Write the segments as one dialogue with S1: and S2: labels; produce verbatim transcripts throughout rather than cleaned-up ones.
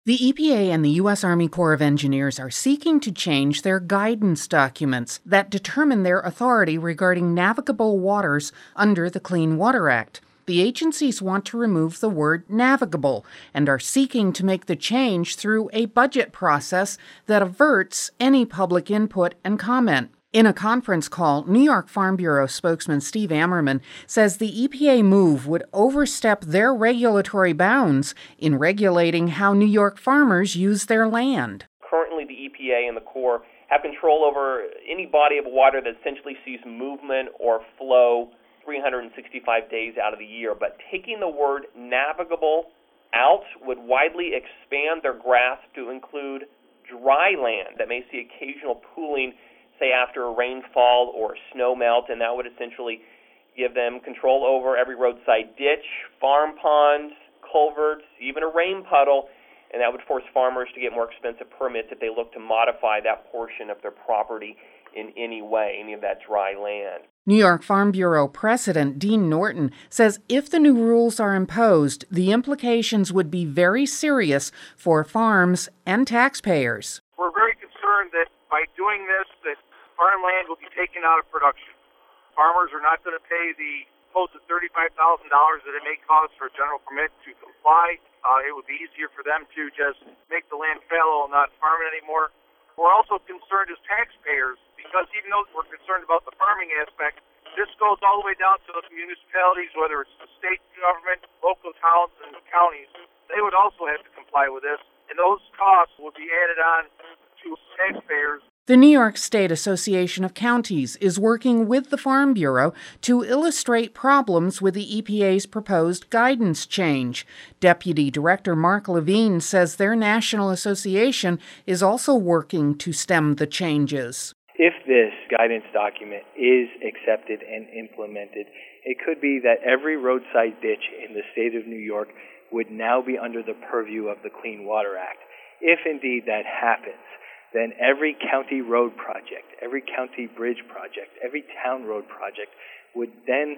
S1: The E P A and the U S Army Corps of Engineers are seeking to change their guidance documents that determine their authority regarding navigable waters under the Clean Water Act. The agencies want to remove the word navigable and are seeking to make the change through a budget process that averts any public input and comment. In a conference call, New York Farm Bureau spokesman Steve Ammerman says the E P A move would overstep their regulatory bounds in regulating how New York farmers use their land.
S2: Currently, the E P A and the Corps have control over any body of water that essentially sees movement or flow three hundred sixty-five days out of the year. But taking the word navigable out would widely expand their grasp to include dry land that may see occasional pooling, say after a rainfall or snow melt, and that would essentially give them control over every roadside ditch, farm ponds, culverts, even a rain puddle, and that would force farmers to get more expensive permits if they look to modify that portion of their property in any way, any of that dry land.
S1: New York Farm Bureau President Dean Norton says if the new rules are imposed, the implications would be very serious for farms and taxpayers.
S3: We're very concerned that by doing this, that farmland will be taken out of production. Farmers are not going to pay the close to thirty-five thousand dollars that it may cost for a general permit to comply. Uh, it would be easier for them to just make the land fallow and not farm it anymore. We're also concerned as taxpayers because even though we're concerned about the farming aspect, this goes all the way down to the municipalities, whether it's the state government, local towns, and counties. They would also have to comply with this, and those costs would be added on to taxpayers.
S1: The New York State Association of Counties is working with the Farm Bureau to illustrate problems with the E P A's proposed guidance change. Deputy Director Mark Levine says their national association is also working to stem the changes.
S4: If this guidance document is accepted and implemented, it could be that every roadside ditch in the state of New York would now be under the purview of the Clean Water Act. If indeed that happens, then every county road project, every county bridge project, every town road project would then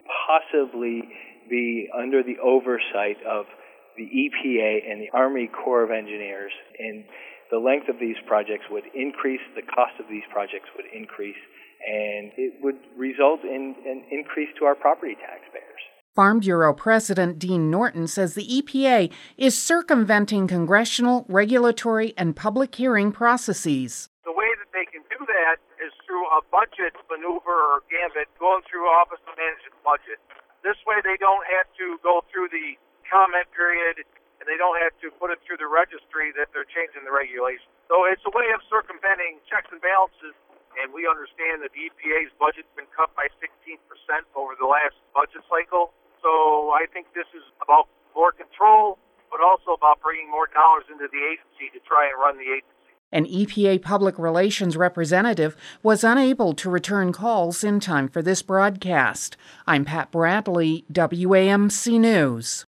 S4: possibly be under the oversight of the E P A and the Army Corps of Engineers. And the length of these projects would increase, the cost of these projects would increase, and it would result in an increase to our property taxpayers.
S1: Farm Bureau President Dean Norton says the E P A is circumventing congressional, regulatory, and public hearing processes.
S3: The way that they can do that is through a budget maneuver or gambit going through Office of Management Budget. This way they don't have to go through the comment period and they don't have to put it through the registry that they're changing the regulations. So it's a way of circumventing checks and balances, and we understand that the E P A's budget's been cut by sixteen percent over the last budget cycle. So I think this is about more control, but also about bringing more dollars into the agency to try and run the agency.
S1: An E P A public relations representative was unable to return calls in time for this broadcast. I'm Pat Bradley, W A M C News.